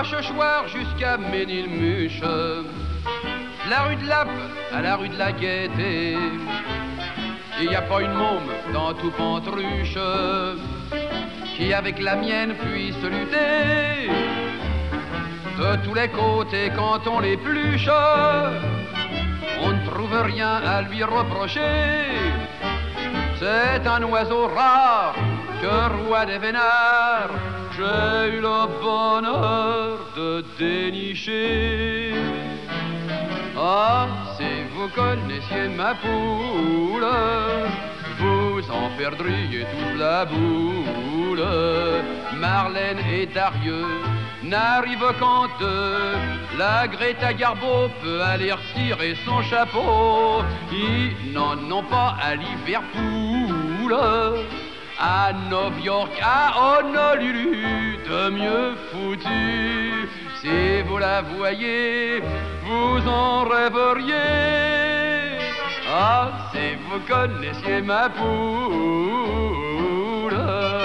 Rochechouart jusqu'à Ménilmuche, la rue de Lappe à la rue de la Gaîté. Il n'y a pas une môme dans tout Pantruche qui avec la mienne puisse lutter. De tous les côtés quand on l'épluche, on ne trouve rien à lui reprocher. C'est un oiseau rare que roi des vénards j'ai eu le bonheur de dénicher. Ah, si vous connaissiez ma poule, vous en perdriez toute la boule. Marlène et Darieux n'arrivent qu'en deux. La Greta Garbo peut aller retirer son chapeau. Ils n'en ont pas à Liverpool, à New York, à Honolulu, de mieux foutu. Si vous la voyez, vous en rêveriez. Ah, si vous connaissiez ma poule.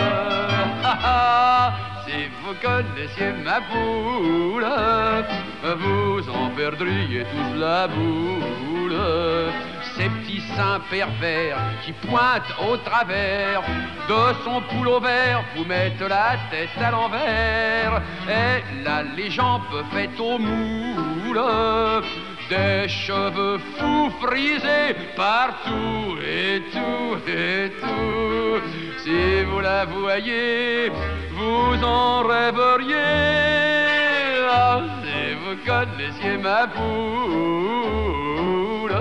Si vous connaissiez ma poule, vous en perdriez toute la boule. Ces petits seins pervers qui pointent au travers de son poulot vert vous mettent la tête à l'envers. Elle a les jambes faites au moule, des cheveux fous frisés partout et tout et tout. Si vous la voyez, vous en rêveriez. Ah, si vous connaissiez ma poule.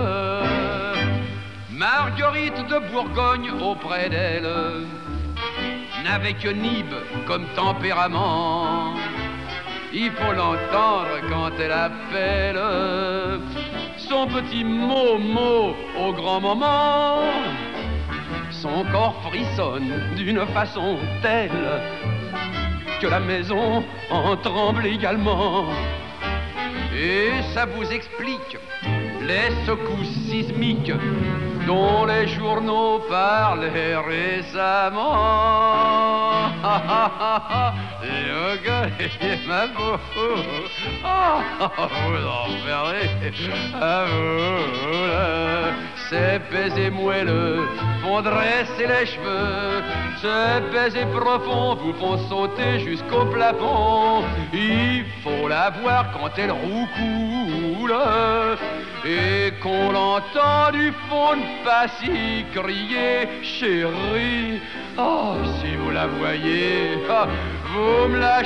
Marguerite de Bourgogne auprès d'elle n'avait que Nib comme tempérament. Il faut l'entendre quand elle appelle son petit Momo au grand moment. Son corps frissonne d'une façon telle que la maison en tremble également. Et ça vous explique les secousses sismiques dont les journaux parlaient récemment. Et vous connaissez ma boule. Vous en perdez à boule. Ces baisers moelleux font dresser les cheveux. Ces baisers profonds vous font sauter jusqu'au plafond. Il faut la voir quand elle roucoule et qu'on l'entend du fond de Passy crier chérie. Oh, si vous la voyez, vous me la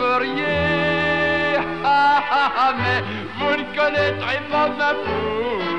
chipperiez. Mais vous ne connaîtrez pas ma poule.